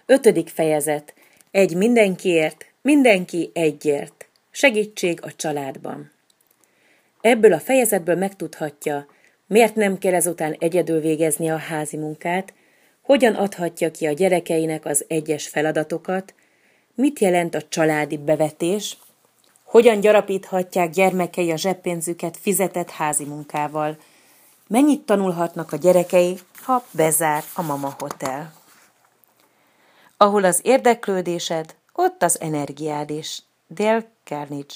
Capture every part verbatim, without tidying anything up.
Ötödik fejezet. Egy mindenkiért, mindenki egyért. Segítség a családban. Ebből a fejezetből megtudhatja, miért nem kell ezután egyedül végezni a házi munkát, hogyan adhatja ki a gyerekeinek az egyes feladatokat, mit jelent a családi bevetés, hogyan gyarapíthatják gyermekei a zseppénzüket fizetett házi munkával, mennyit tanulhatnak a gyerekei, ha bezár a Mama Hotel. Ahol az érdeklődésed, ott az energiád is. Dale Carnegie.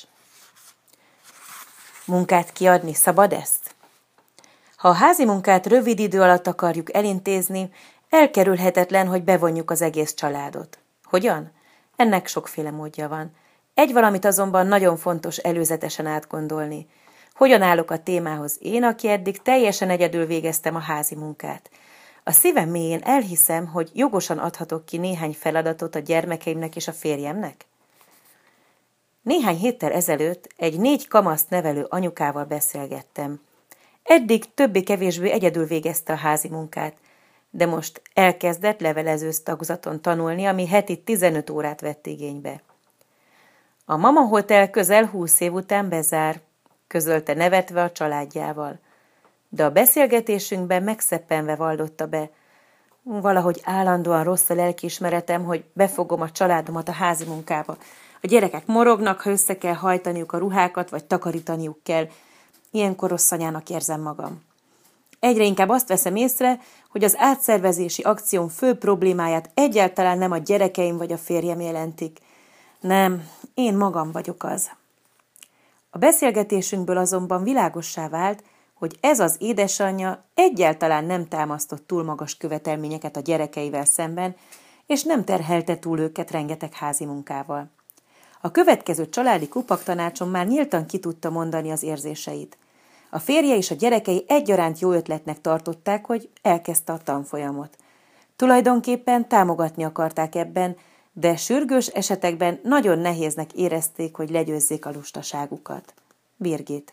Munkát kiadni, szabad ezt? Ha a házi munkát rövid idő alatt akarjuk elintézni, elkerülhetetlen, hogy bevonjuk az egész családot. Hogyan? Ennek sokféle módja van. Egy valamit azonban nagyon fontos előzetesen átgondolni. Hogyan állok a témához én, aki eddig teljesen egyedül végeztem a házi munkát? A szívem mélyén elhiszem, hogy jogosan adhatok ki néhány feladatot a gyermekeimnek és a férjemnek? Néhány héttel ezelőtt egy négy kamaszt nevelő anyukával beszélgettem. Eddig többé-kevésbé egyedül végezte a házi munkát, de most elkezdett levelezős tagozaton tanulni, ami heti tizenöt órát vett igénybe. A Mama Hotel közel húsz év után bezár, közölte nevetve a családjával. De a beszélgetésünkben megszeppenve vallotta be. Valahogy állandóan rossz a lelkiismeretem, hogy befogom a családomat a házi munkába. A gyerekek morognak, ha össze kell hajtaniuk a ruhákat, vagy takarítaniuk kell. Ilyenkor rossz anyának érzem magam. Egyre inkább azt veszem észre, hogy az átszervezési akcióm fő problémáját egyáltalán nem a gyerekeim vagy a férjem jelentik. Nem, én magam vagyok az. A beszélgetésünkből azonban világossá vált, hogy ez az édesanyja egyáltalán nem támasztott túl magas követelményeket a gyerekeivel szemben, és nem terhelte túl őket rengeteg házi munkával. A következő családi kupaktanácson már nyíltan ki tudta mondani az érzéseit. A férje és a gyerekei egyaránt jó ötletnek tartották, hogy elkezdte a tanfolyamot. Tulajdonképpen támogatni akarták ebben, de sürgős esetekben nagyon nehéznek érezték, hogy legyőzzék a lustaságukat. Birgit.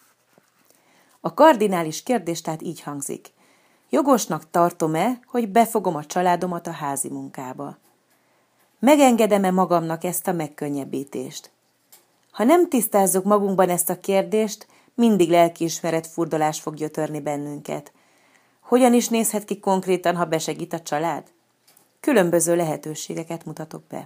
A kardinális kérdés tehát így hangzik. Jogosnak tartom-e, hogy befogom a családomat a házi munkába? Megengedem-e magamnak ezt a megkönnyebbítést? Ha nem tisztázzuk magunkban ezt a kérdést, mindig lelkiismeret furdalás fog gyötörni bennünket. Hogyan is nézhet ki konkrétan, ha besegít a család? Különböző lehetőségeket mutatok be.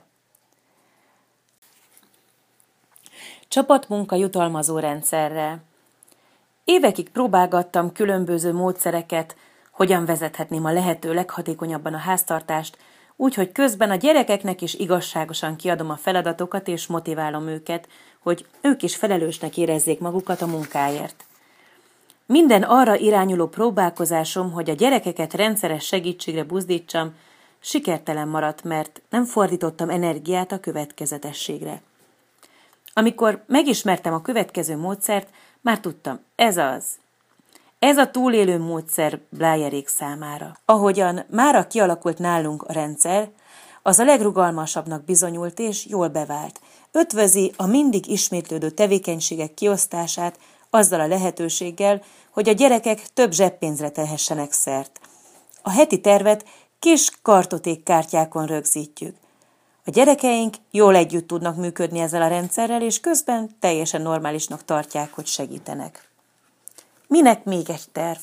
Csapatmunka jutalmazó rendszerrel. Évekig próbálgattam különböző módszereket, hogyan vezethetném a lehető leghatékonyabban a háztartást, úgyhogy közben a gyerekeknek is igazságosan kiadom a feladatokat és motiválom őket, hogy ők is felelősnek érezzék magukat a munkáért. Minden arra irányuló próbálkozásom, hogy a gyerekeket rendszeres segítségre buzdítsam, sikertelen maradt, mert nem fordítottam energiát a következetességre. Amikor megismertem a következő módszert, már tudtam, ez az. Ez a túlélő módszer Blyerék számára. Ahogyan mára kialakult nálunk a rendszer, az a legrugalmasabbnak bizonyult és jól bevált. Ötvözi a mindig ismétlődő tevékenységek kiosztását azzal a lehetőséggel, hogy a gyerekek több zseppénzre tehessenek szert. A heti tervet kis kartotékkártyákon rögzítjük. A gyerekeink jól együtt tudnak működni ezzel a rendszerrel, és közben teljesen normálisnak tartják, hogy segítenek. Minek még egy terv?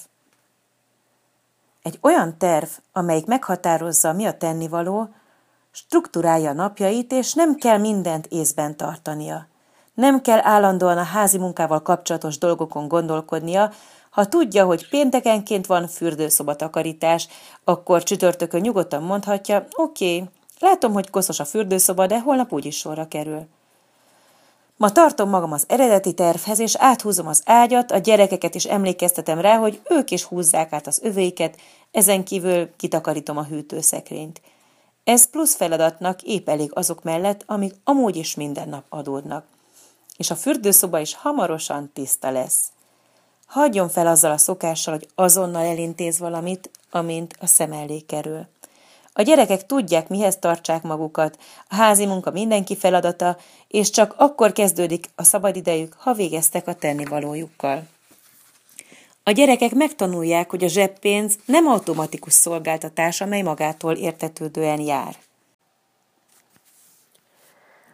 Egy olyan terv, amelyik meghatározza, mi a tennivaló, strukturálja a napjait, és nem kell mindent észben tartania. Nem kell állandóan a házi munkával kapcsolatos dolgokon gondolkodnia. Ha tudja, hogy péntekenként van fürdőszobatakarítás, akkor csütörtökön nyugodtan mondhatja, oké, okay, látom, hogy koszos a fürdőszoba, de holnap úgyis sorra kerül. Ma tartom magam az eredeti tervhez, és áthúzom az ágyat, a gyerekeket is emlékeztetem rá, hogy ők is húzzák át az övéiket, ezen kívül kitakarítom a hűtőszekrényt. Ez plusz feladatnak épp elég azok mellett, amik amúgy is minden nap adódnak. És a fürdőszoba is hamarosan tiszta lesz. Hagyjon fel azzal a szokással, hogy azonnal elintéz valamit, amint a szem elé kerül. A gyerekek tudják, mihez tartsák magukat, a házi munka mindenki feladata, és csak akkor kezdődik a szabadidejük, ha végeztek a tennivalójukkal. A gyerekek megtanulják, hogy a zseppénz nem automatikus szolgáltatás, amely magától értetődően jár.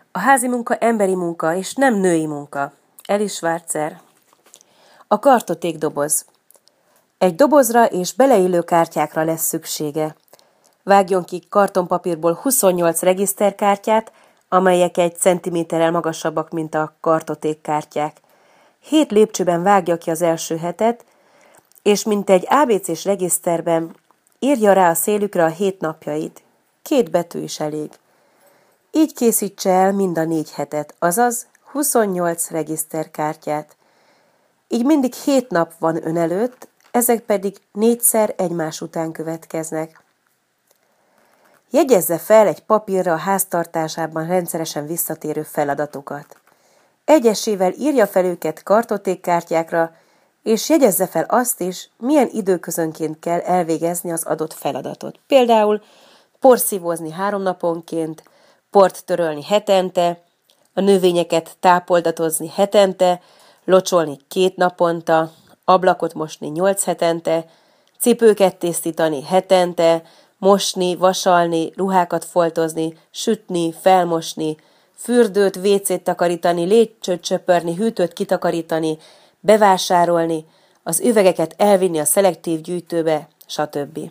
A házi munka emberi munka, és nem női munka. Alice Schwarzer. A kartotékdoboz. Egy dobozra és beleillő kártyákra lesz szüksége. Vágjon ki kartonpapírból huszonnyolc regiszterkártyát, amelyek egy centiméterrel magasabbak, mint a kartotékkártyák. Hét lépcsőben vágja ki az első hetet, és mint egy á bé cés regiszterben írja rá a szélükre a hét napjait. Két betű is elég. Így készítse el mind a négy hetet, azaz huszonnyolc regiszterkártyát. Így mindig hét nap van ön előtt, ezek pedig négyszer egymás után következnek. Jegyezze fel egy papírra a háztartásában rendszeresen visszatérő feladatokat. Egyesével írja fel őket kartotékkártyákra, és jegyezze fel azt is, milyen időközönként kell elvégezni az adott feladatot. Például porszívózni három naponként, port törölni hetente, a növényeket tápoldatozni hetente, locsolni két naponta, ablakot mosni nyolc hetente, cipőket tisztítani hetente, mosni, vasalni, ruhákat foltozni, sütni, felmosni, fürdőt, vécét takarítani, lépcsőt csöpörni, hűtőt kitakarítani, bevásárolni, az üvegeket elvinni a szelektív gyűjtőbe, stb.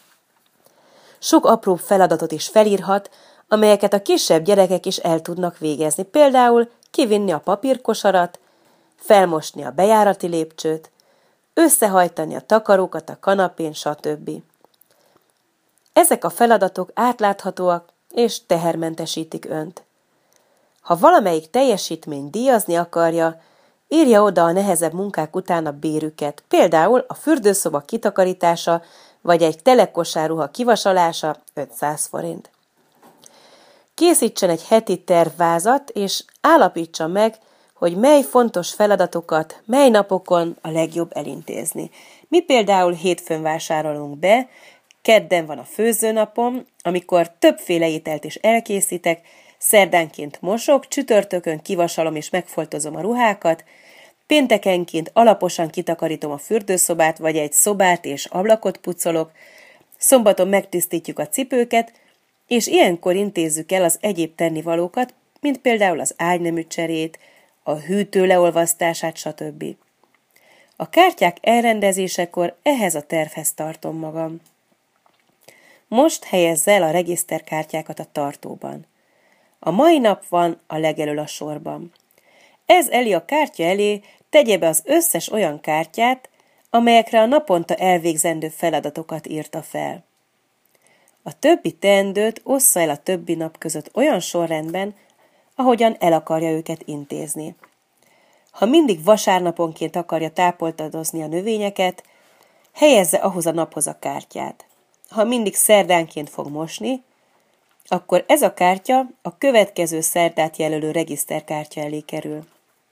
Sok apróbb feladatot is felírhat, amelyeket a kisebb gyerekek is el tudnak végezni. Például kivinni a papírkosarat, felmosni a bejárati lépcsőt, összehajtani a takarókat a kanapén, stb. Ezek a feladatok átláthatóak és tehermentesítik önt. Ha valamelyik teljesítményt díjazni akarja, írja oda a nehezebb munkák után a bérüket, például a fürdőszoba kitakarítása vagy egy telekosárruha kivasalása ötszáz forint. Készítsen egy heti tervvázat, és állapítsa meg, hogy mely fontos feladatokat, mely napokon a legjobb elintézni. Mi például hétfőn vásárolunk be, kedden van a főzőnapom, amikor többféle ételt is elkészítek, szerdánként mosok, csütörtökön kivasalom és megfoltozom a ruhákat, péntekenként alaposan kitakarítom a fürdőszobát, vagy egy szobát és ablakot pucolok, szombaton megtisztítjuk a cipőket, és ilyenkor intézzük el az egyéb tennivalókat, mint például az ágynemű cserét, a hűtő leolvasztását, stb. A kártyák elrendezésekor ehhez a tervhez tartom magam. Most helyezze el a regiszterkártyákat a tartóban. A mai nap van a legelől a sorban. Ez elé a kártya elé tegye be az összes olyan kártyát, amelyekre a naponta elvégzendő feladatokat írta fel. A többi teendőt ossza el a többi nap között olyan sorrendben, ahogyan el akarja őket intézni. Ha mindig vasárnaponként akarja tápoltadozni a növényeket, helyezze ahhoz a naphoz a kártyát. Ha mindig szerdánként fog mosni, akkor ez a kártya a következő szerdát jelölő regiszterkártya elé kerül.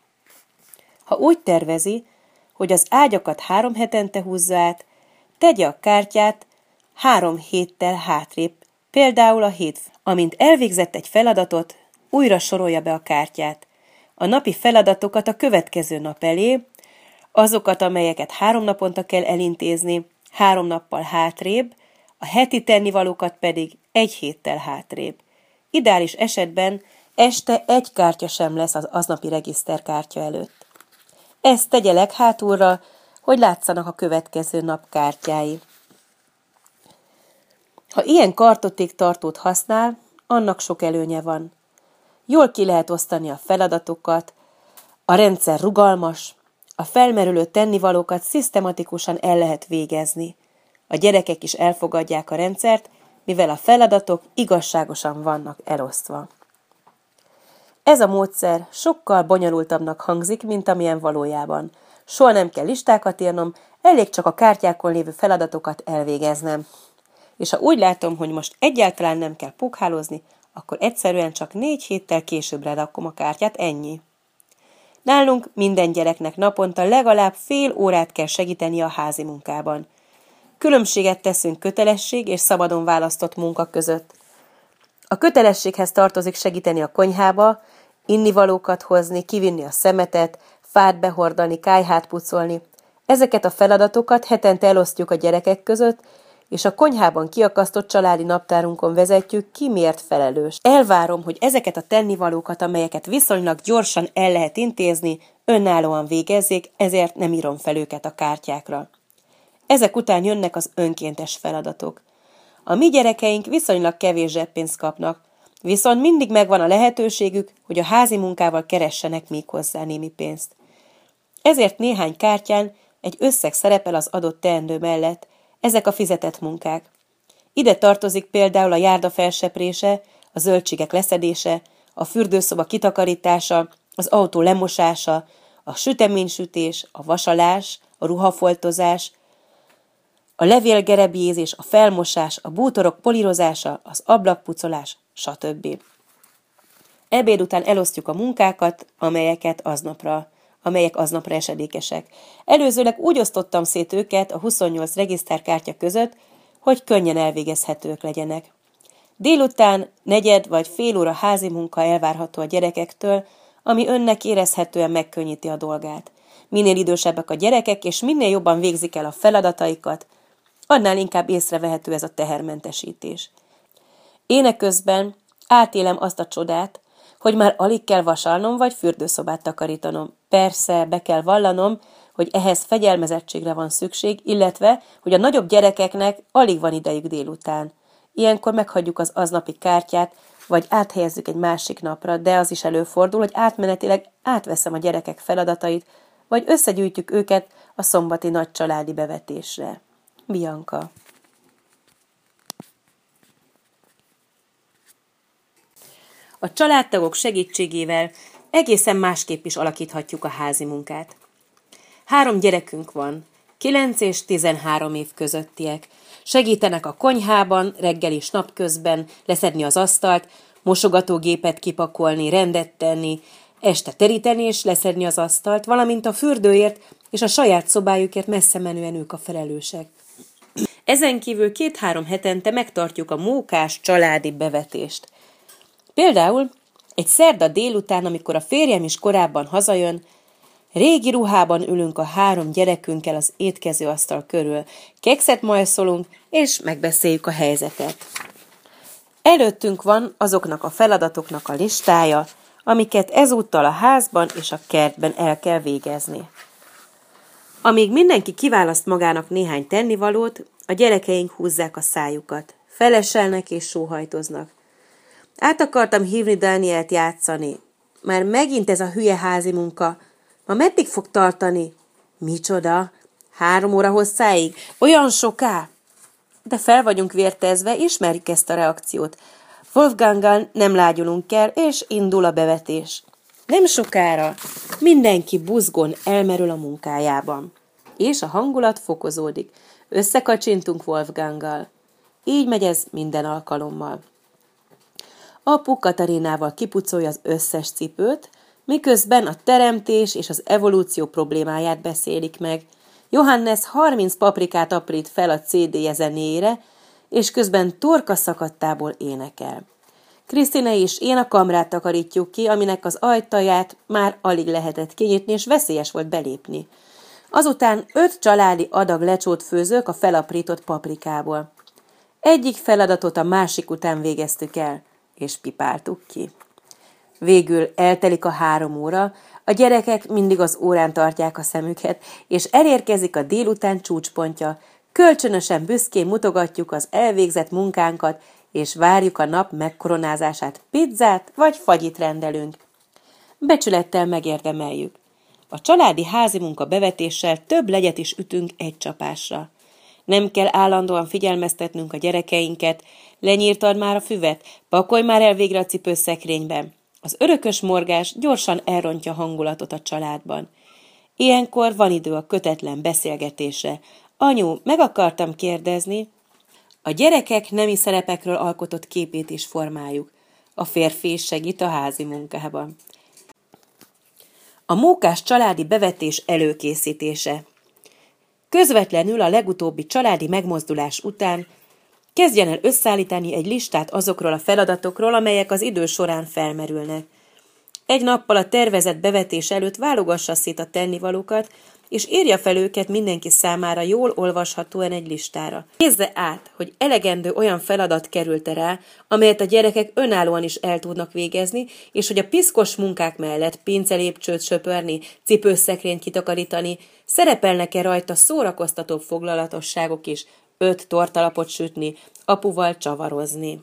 Ha úgy tervezi, hogy az ágyakat három hetente húzza át, tegye a kártyát három héttel hátrébb, például a hétfő. Amint elvégzett egy feladatot, újra sorolja be a kártyát. A napi feladatokat a következő nap elé, azokat, amelyeket három naponta kell elintézni, három nappal hátrébb, a heti tennivalókat pedig egy héttel hátrébb. Ideális esetben este egy kártya sem lesz az aznapi regiszterkártya előtt. Ezt tegye leghátulra, hogy látszanak a következő nap kártyái. Ha ilyen kartotéktartót használ, annak sok előnye van. Jól ki lehet osztani a feladatokat, a rendszer rugalmas, a felmerülő tennivalókat szisztematikusan el lehet végezni. A gyerekek is elfogadják a rendszert, mivel a feladatok igazságosan vannak elosztva. Ez a módszer sokkal bonyolultabbnak hangzik, mint amilyen valójában. Soha nem kell listákat írnom, elég csak a kártyákon lévő feladatokat elvégeznem. És ha úgy látom, hogy most egyáltalán nem kell pukhálózni, akkor egyszerűen csak négy héttel későbbre rakom a kártyát, ennyi. Nálunk minden gyereknek naponta legalább fél órát kell segíteni a házi munkában. Különbséget teszünk kötelesség és szabadon választott munka között. A kötelességhez tartozik segíteni a konyhába, innivalókat hozni, kivinni a szemetet, fát behordani, kályhát pucolni. Ezeket a feladatokat hetente elosztjuk a gyerekek között, és a konyhában kiakasztott családi naptárunkon vezetjük, ki miért felelős. Elvárom, hogy ezeket a tennivalókat, amelyeket viszonylag gyorsan el lehet intézni, önállóan végezzék, ezért nem írom fel őket a kártyákra. Ezek után jönnek az önkéntes feladatok. A mi gyerekeink viszonylag kevés zseppénzt kapnak, viszont mindig megvan a lehetőségük, hogy a házi munkával keressenek még hozzá némi pénzt. Ezért néhány kártyán egy összeg szerepel az adott teendő mellett, ezek a fizetett munkák. Ide tartozik például a járda felseprése, a zöldségek leszedése, a fürdőszoba kitakarítása, az autó lemosása, a süteménysütés, a vasalás, a ruhafoltozás, a levélgerebjézés, a felmosás, a bútorok polírozása, az ablakpucolás, stb. Ebéd után elosztjuk a munkákat, amelyeket aznapra, amelyek aznapra esedékesek. Előzőleg úgy osztottam szét őket a huszonnyolc regiszterkártya között, hogy könnyen elvégezhetők legyenek. Délután negyed vagy fél óra házi munka elvárható a gyerekektől, ami önnek érezhetően megkönnyíti a dolgát. Minél idősebbek a gyerekek, és minél jobban végzik el a feladataikat, annál inkább észrevehető ez a tehermentesítés. Ének közben átélem azt a csodát, hogy már alig kell vasalnom vagy fürdőszobát takarítanom. Persze, be kell vallanom, hogy ehhez fegyelmezettségre van szükség, illetve, hogy a nagyobb gyerekeknek alig van idejük délután. Ilyenkor meghagyjuk az aznapi kártyát, vagy áthelyezzük egy másik napra, de az is előfordul, hogy átmenetileg átveszem a gyerekek feladatait, vagy összegyűjtjük őket a szombati nagy családi bevetésre. Bianca. A családtagok segítségével egészen másképp is alakíthatjuk a házi munkát. Három gyerekünk van, kilenc és tizenhárom év közöttiek. Segítenek a konyhában, reggel és napközben, leszedni az asztalt, mosogatógépet kipakolni, rendet tenni, este teríteni és leszedni az asztalt, valamint a fürdőért és a saját szobájukért messze menően ők a felelősek. Ezen kívül két-három hetente megtartjuk a mókás családi bevetést. Például egy szerda délután, amikor a férjem is korábban hazajön, régi ruhában ülünk a három gyerekünkkel az étkezőasztal körül, kekszet majszolunk, és megbeszéljük a helyzetet. Előttünk van azoknak a feladatoknak a listája, amiket ezúttal a házban és a kertben el kell végezni. Amíg mindenki kiválaszt magának néhány tennivalót, a gyerekeink húzzák a szájukat, feleselnek és sóhajtoznak. Át akartam hívni Danielt játszani. Már megint ez a hülye házi munka. Ma meddig fog tartani? Micsoda? Három óra hosszáig? Olyan soká? De fel vagyunk vértezve, ismerjük ezt a reakciót. Wolfganggal nem lágyulunk el, és indul a bevetés. Nem sokára mindenki buzgón elmerül a munkájában. És a hangulat fokozódik. Összekacsintunk Wolfganggal. Így megy ez minden alkalommal. Apu Katarinával kipucolja az összes cipőt, miközben a teremtés és az evolúció problémáját beszélik meg. Johannes harminc paprikát aprít fel a cé dé-je zenéjére, és közben torka szakadtából énekel. Krisztina és én a kamrát takarítjuk ki, aminek az ajtaját már alig lehetett kinyitni, és veszélyes volt belépni. Azután öt családi adag lecsót főzök a felaprított paprikából. Egyik feladatot a másik után végeztük el, és pipáltuk ki. Végül eltelik a három óra, a gyerekek mindig az órán tartják a szemüket, és elérkezik a délután csúcspontja. Kölcsönösen büszkén mutogatjuk az elvégzett munkánkat, és várjuk a nap megkoronázását, pizzát vagy fagyit rendelünk. Becsülettel megérdemeljük. A családi házi munka bevetéssel több legyet is ütünk egy csapásra. Nem kell állandóan figyelmeztetnünk a gyerekeinket, lenyírtad már a füvet, pakolj már el végre a cipőszekrényben. Az örökös morgás gyorsan elrontja hangulatot a családban. Ilyenkor van idő a kötetlen beszélgetésre. Anyu, meg akartam kérdezni. A gyerekek nemi szerepekről alkotott képét is formáljuk. A férfi is segít a házi munkában. A mókás családi bevetés előkészítése. Közvetlenül a legutóbbi családi megmozdulás után kezdjen el összeállítani egy listát azokról a feladatokról, amelyek az idő során felmerülnek. Egy nappal a tervezett bevetés előtt válogassa szét a tennivalókat, és írja fel őket mindenki számára jól olvashatóan egy listára. Nézze át, hogy elegendő olyan feladat került-e rá, amelyet a gyerekek önállóan is el tudnak végezni, és hogy a piszkos munkák mellett pincelépcsőt söpörni, cipőszekrényt kitakarítani, szerepelnek-e rajta szórakoztatóbb foglalatosságok is, öt tortalapot sütni, apuval csavarozni.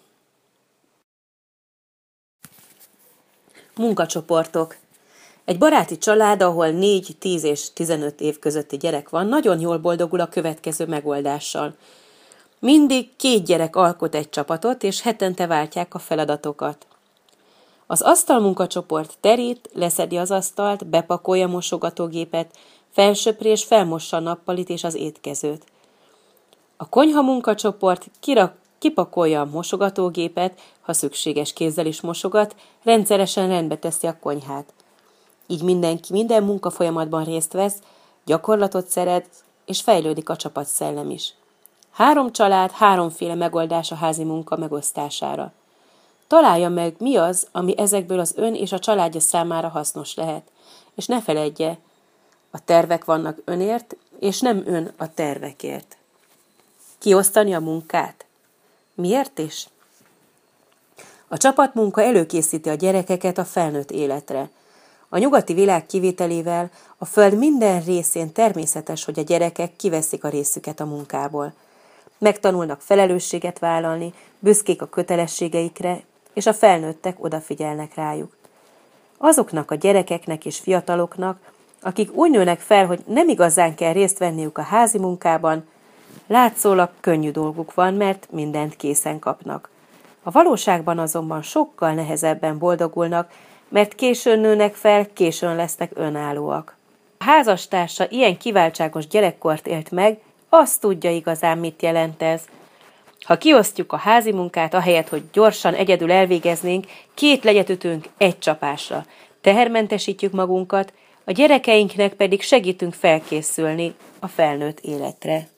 Munkacsoportok. Egy baráti család, ahol négy, tíz és tizenöt év közötti gyerek van, nagyon jól boldogul a következő megoldással. Mindig két gyerek alkot egy csapatot, és hetente váltják a feladatokat. Az asztalmunkacsoport terít, leszedi az asztalt, bepakolja a mosogatógépet, felsöpri és felmossa a nappalit és az étkezőt. A konyha munkacsoport kirak, kipakolja a mosogatógépet, ha szükséges kézzel is mosogat, rendszeresen rendbe teszi a konyhát. Így mindenki minden munkafolyamatban részt vesz, gyakorlatot szerez, és fejlődik a csapatszellem is. Három család, háromféle megoldás a házi munka megosztására. Találja meg, mi az, ami ezekből az ön és a családja számára hasznos lehet. És ne feledje, a tervek vannak önért, és nem ön a tervekért. Kiosztani a munkát? Miért is? A csapatmunka előkészíti a gyerekeket a felnőtt életre. A nyugati világ kivételével a föld minden részén természetes, hogy a gyerekek kiveszik a részüket a munkából. Megtanulnak felelősséget vállalni, büszkék a kötelességeikre, és a felnőttek odafigyelnek rájuk. Azoknak a gyerekeknek és fiataloknak, akik úgy nőnek fel, hogy nem igazán kell részt venniük a házi munkában, látszólag könnyű dolguk van, mert mindent készen kapnak. A valóságban azonban sokkal nehezebben boldogulnak, mert későn nőnek fel, későn lesznek önállóak. A házastársa ilyen kiváltságos gyerekkort élt meg, azt tudja igazán, mit jelent ez. Ha kiosztjuk a házi munkát, ahelyett, hogy gyorsan egyedül elvégeznénk, két legyet ütünk egy csapásra. Tehermentesítjük magunkat, a gyerekeinknek pedig segítünk felkészülni a felnőtt életre.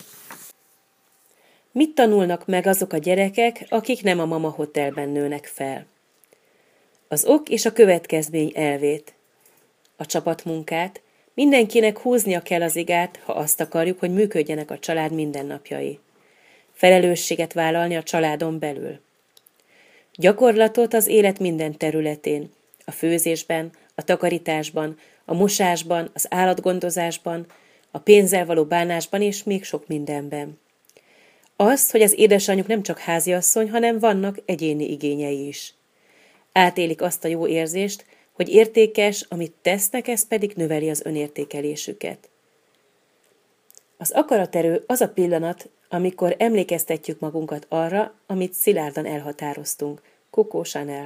Mit tanulnak meg azok a gyerekek, akik nem a Mama Hotelben nőnek fel? Az ok és a következmény elvét. A csapatmunkát, mindenkinek húznia kell az igát, ha azt akarjuk, hogy működjenek a család mindennapjai. Felelősséget vállalni a családon belül. Gyakorlatot az élet minden területén, a főzésben, a takarításban, a mosásban, az állatgondozásban, a pénzzel való bánásban és még sok mindenben. Azt, hogy az édesanyjuk nem csak háziasszony, hanem vannak egyéni igényei is. Átélik azt a jó érzést, hogy értékes, amit tesznek, ez pedig növeli az önértékelésüket. Az akaraterő az a pillanat, amikor emlékeztetjük magunkat arra, amit szilárdan elhatároztunk. Coco Chanel.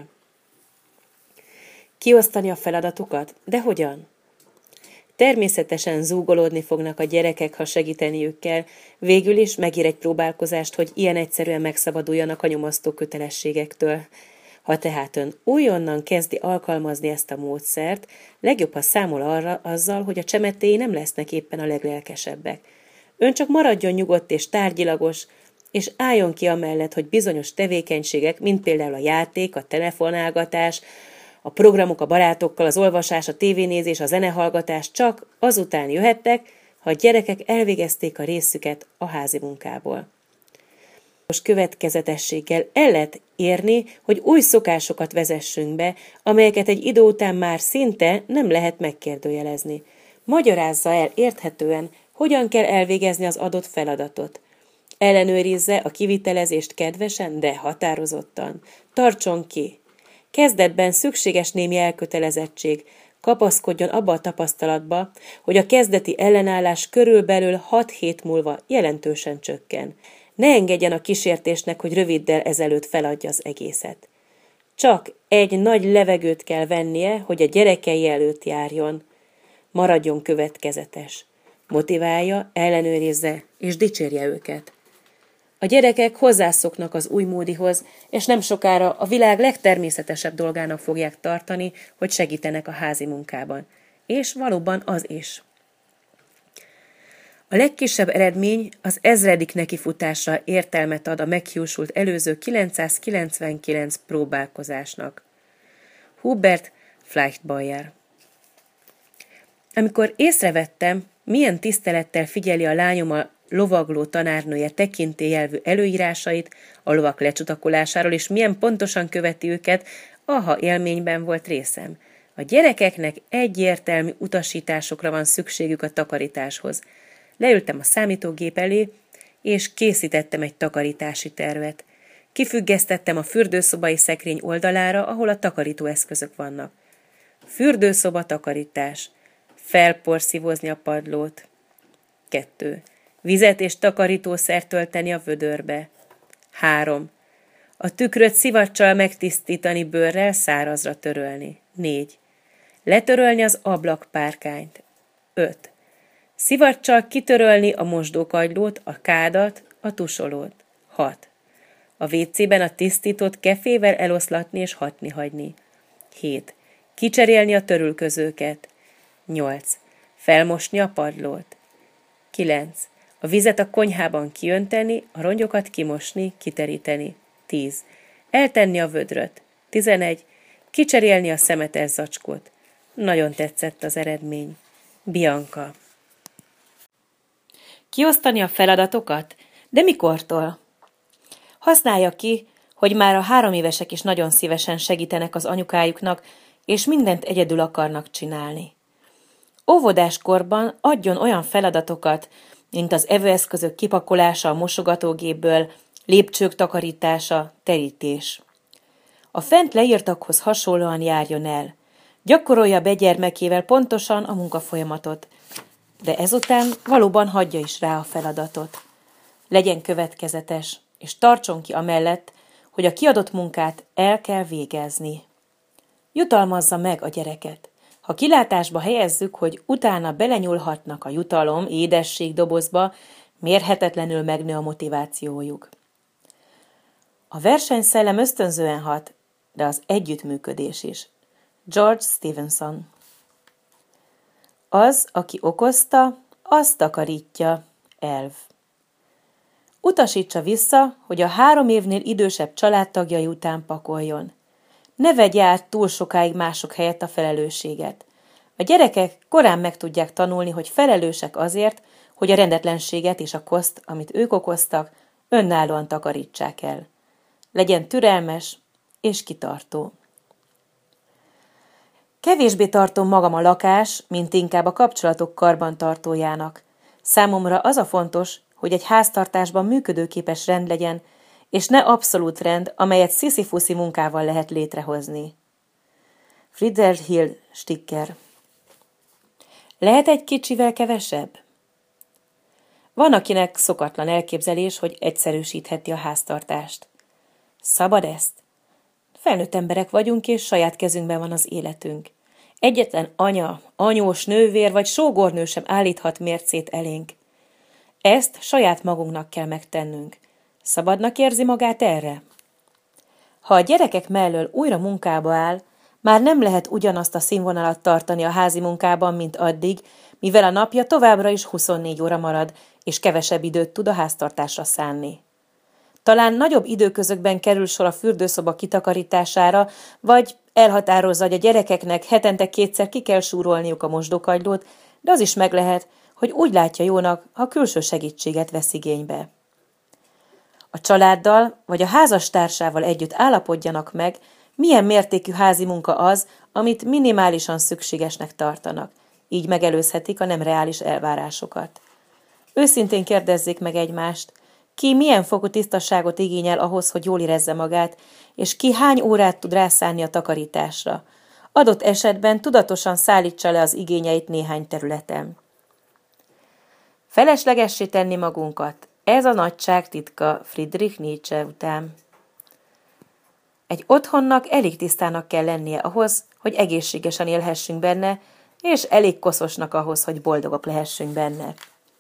Kiosztani a feladatokat? De hogyan? Természetesen zúgolódni fognak a gyerekek, ha segíteniük kell, végül is megír egy próbálkozást, hogy ilyen egyszerűen megszabaduljanak a nyomasztó kötelességektől. Ha tehát ön újonnan kezdi alkalmazni ezt a módszert, legjobb, ha számol arra azzal, hogy a csemetéi nem lesznek éppen a leglelkesebbek. Ön csak maradjon nyugodt és tárgyilagos, és álljon ki amellett, hogy bizonyos tevékenységek, mint például a játék, a telefonálgatás, a programok a barátokkal, az olvasás, a tévénézés, a zenehallgatás csak azután jöhettek, ha a gyerekek elvégezték a részüket a házi munkából. Most következetességgel el lehet érni, hogy új szokásokat vezessünk be, amelyeket egy idő után már szinte nem lehet megkérdőjelezni. Magyarázza el érthetően, hogyan kell elvégezni az adott feladatot. Ellenőrizze a kivitelezést kedvesen, de határozottan. Tartson ki! Kezdetben szükséges némi elkötelezettség, kapaszkodjon abba a tapasztalatba, hogy a kezdeti ellenállás körülbelül hat hét múlva jelentősen csökken. Ne engedjen a kísértésnek, hogy röviddel ezelőtt feladja az egészet. Csak egy nagy levegőt kell vennie, hogy a gyerekei előtt járjon. Maradjon következetes. Motiválja, ellenőrizze és dicsérje őket. A gyerekek hozzászoknak az új módihoz, és nem sokára a világ legtermészetesebb dolgának fogják tartani, hogy segítenek a házi munkában. És valóban az is. A legkisebb eredmény az ezredik nekifutásra értelmet ad a meghiúsult előző kilencszázkilencvenkilenc próbálkozásnak. Hubert Fleischbacher. Amikor észrevettem, milyen tisztelettel figyeli a lányom a lovagló tanárnője tekintélyelvű előírásait a lovak lecsutakolásáról, és milyen pontosan követi őket, aha élményben volt részem. A gyerekeknek egyértelmű utasításokra van szükségük a takarításhoz. Leültem a számítógép elé, és készítettem egy takarítási tervet. Kifüggesztettem a fürdőszobai szekrény oldalára, ahol a takarítóeszközök vannak. Fürdőszoba takarítás. Felporszívozni a padlót. Kettő. Vizet és takarítószert tölteni a vödörbe. Három. A tükröt szivacsal megtisztítani, bőrrel szárazra törölni. Négy. Letörölni az ablakpárkányt. Öt. Szivacsal kitörölni a mosdókagylót, a kádat, a tusolót. Hat. A vécében a tisztított kefével eloszlatni és hatni hagyni. Hét. Kicserélni a törülközőket. Nyolc. Felmosni a padlót. Kilenc. A vizet a konyhában kiönteni, a rongyokat kimosni, kiteríteni. Tíz. Eltenni a vödröt. Tizenegy. Kicserélni a szemetes zacskót. Nagyon tetszett az eredmény. Bianca. Kiosztani a feladatokat? De mikortól? Használja ki, hogy már a három évesek is nagyon szívesen segítenek az anyukájuknak, és mindent egyedül akarnak csinálni. Óvodáskorban adjon olyan feladatokat, mint az evőeszközök kipakolása a mosogatógépből, lépcsők takarítása, terítés. A fent leírtakhoz hasonlóan járjon el. Gyakorolja be gyermekével pontosan a munkafolyamatot, de ezután valóban hagyja is rá a feladatot. Legyen következetes, és tartson ki amellett, hogy a kiadott munkát el kell végezni. Jutalmazza meg a gyereket. Ha kilátásba helyezzük, hogy utána belenyúlhatnak a jutalom, édesség dobozba, mérhetetlenül megnő a motivációjuk. A versenyszellem ösztönzően hat, de az együttműködés is. George Stevenson. Az, aki okozta, azt takarítja. Elv. Utasítsa vissza, hogy a három évnél idősebb családtagjai után pakoljon. Ne vegye át túl sokáig mások helyett a felelősséget. A gyerekek korán meg tudják tanulni, hogy felelősek azért, hogy a rendetlenséget és a koszt, amit ők okoztak, önállóan takarítsák el. Legyen türelmes és kitartó. Kevésbé tartom magam a lakás, mint inkább a kapcsolatok karbantartójának. Számomra az a fontos, hogy egy háztartásban működőképes rend legyen, és ne abszolút rend, amelyet sziszifuszi munkával lehet létrehozni. Friedrich Hill Sticker. Lehet egy kicsivel kevesebb? Van, akinek szokatlan elképzelés, hogy egyszerűsítheti a háztartást. Szabad ezt? Felnőtt emberek vagyunk, és saját kezünkben van az életünk. Egyetlen anya, anyós, nővér vagy sógornő sem állíthat mércét elénk. Ezt saját magunknak kell megtennünk. Szabadnak érzi magát erre? Ha a gyerekek mellől újra munkába áll, már nem lehet ugyanazt a színvonalat tartani a házi munkában, mint addig, mivel a napja továbbra is huszonnégy óra marad, és kevesebb időt tud a háztartásra szánni. Talán nagyobb időközökben kerül sor a fürdőszoba kitakarítására, vagy elhatározza, hogy a gyerekeknek hetente kétszer ki kell súrolniuk a mosdókagylót, de az is meg lehet, hogy úgy látja jónak, ha külső segítséget vesz igénybe. A családdal vagy a házastársával együtt állapodjanak meg, milyen mértékű házi munka az, amit minimálisan szükségesnek tartanak. Így megelőzhetik a nem reális elvárásokat. Őszintén kérdezzék meg egymást, ki milyen fokú tisztaságot igényel ahhoz, hogy jól érezze magát, és ki hány órát tud rászánni a takarításra. Adott esetben tudatosan szállítsa le az igényeit néhány területen. Feleslegessé tenni magunkat. Ez a nagyság titka Friedrich Nietzsche után. Egy otthonnak elég tisztának kell lennie ahhoz, hogy egészségesen élhessünk benne, és elég koszosnak ahhoz, hogy boldogok lehessünk benne.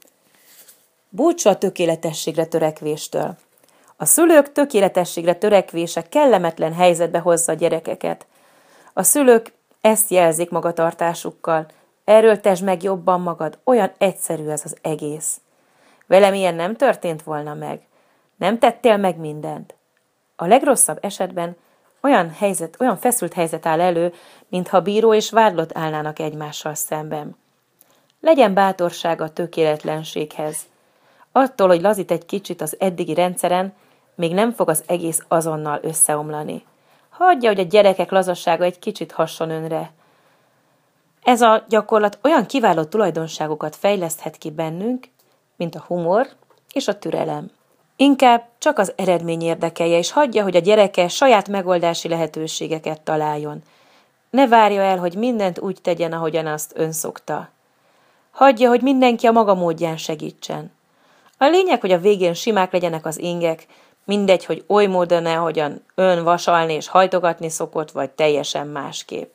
Búcsú a tökéletességre törekvéstől. A szülők tökéletességre törekvése kellemetlen helyzetbe hozza a gyerekeket. A szülők ezt jelzik magatartásukkal. Erőltesd meg jobban magad, olyan egyszerű ez az egész. Velem ilyen nem történt volna meg. Nem tettél meg mindent. A legrosszabb esetben olyan helyzet, olyan feszült helyzet áll elő, mintha bíró és vádlott állnának egymással szemben. Legyen bátorsága a tökéletlenséghez. Attól, hogy lazít egy kicsit az eddigi rendszeren, még nem fog az egész azonnal összeomlani. Hagyja, hogy a gyerekek lazassága egy kicsit hasson önre. Ez a gyakorlat olyan kiváló tulajdonságokat fejleszthet ki bennünk, mint a humor és a türelem. Inkább csak az eredmény érdekelje, és hagyja, hogy a gyereke saját megoldási lehetőségeket találjon. Ne várja el, hogy mindent úgy tegyen, ahogyan azt ön szokta. Hagyja, hogy mindenki a maga módján segítsen. A lényeg, hogy a végén simák legyenek az ingek, mindegy, hogy oly módon-e, hogyan ön vasalni és hajtogatni szokott, vagy teljesen másképp.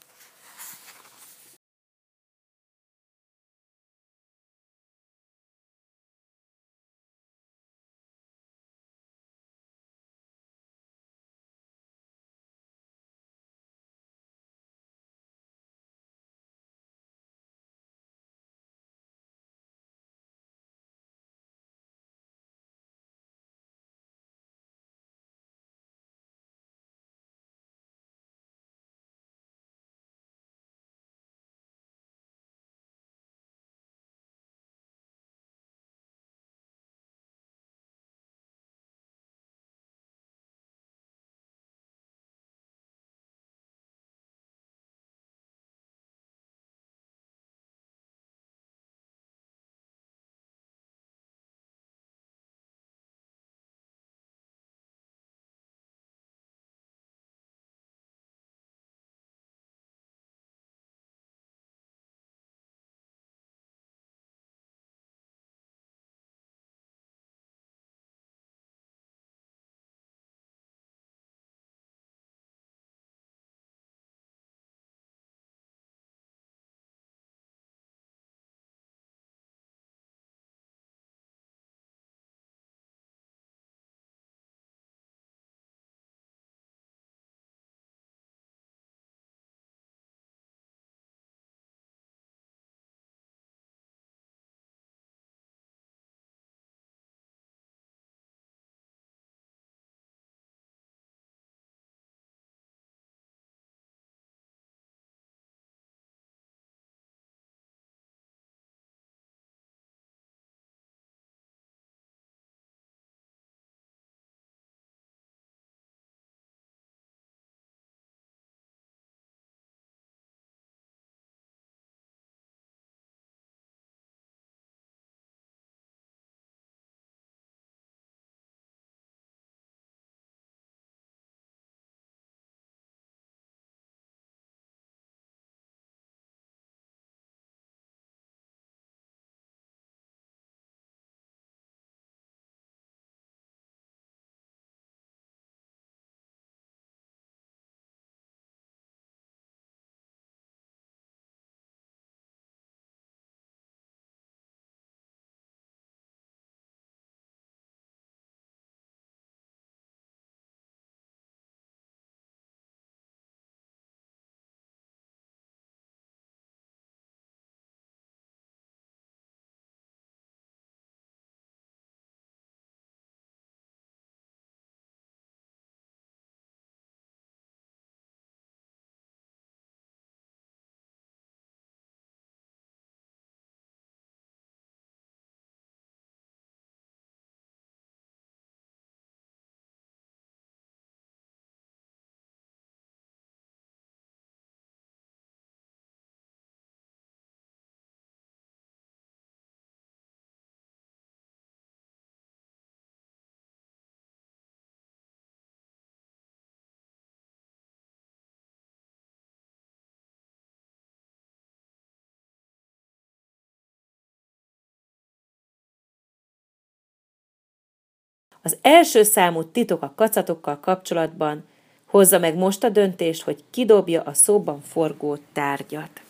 Az első számú titok a kacatokkal kapcsolatban: hozza meg most a döntést, hogy kidobja a szóban forgó tárgyat.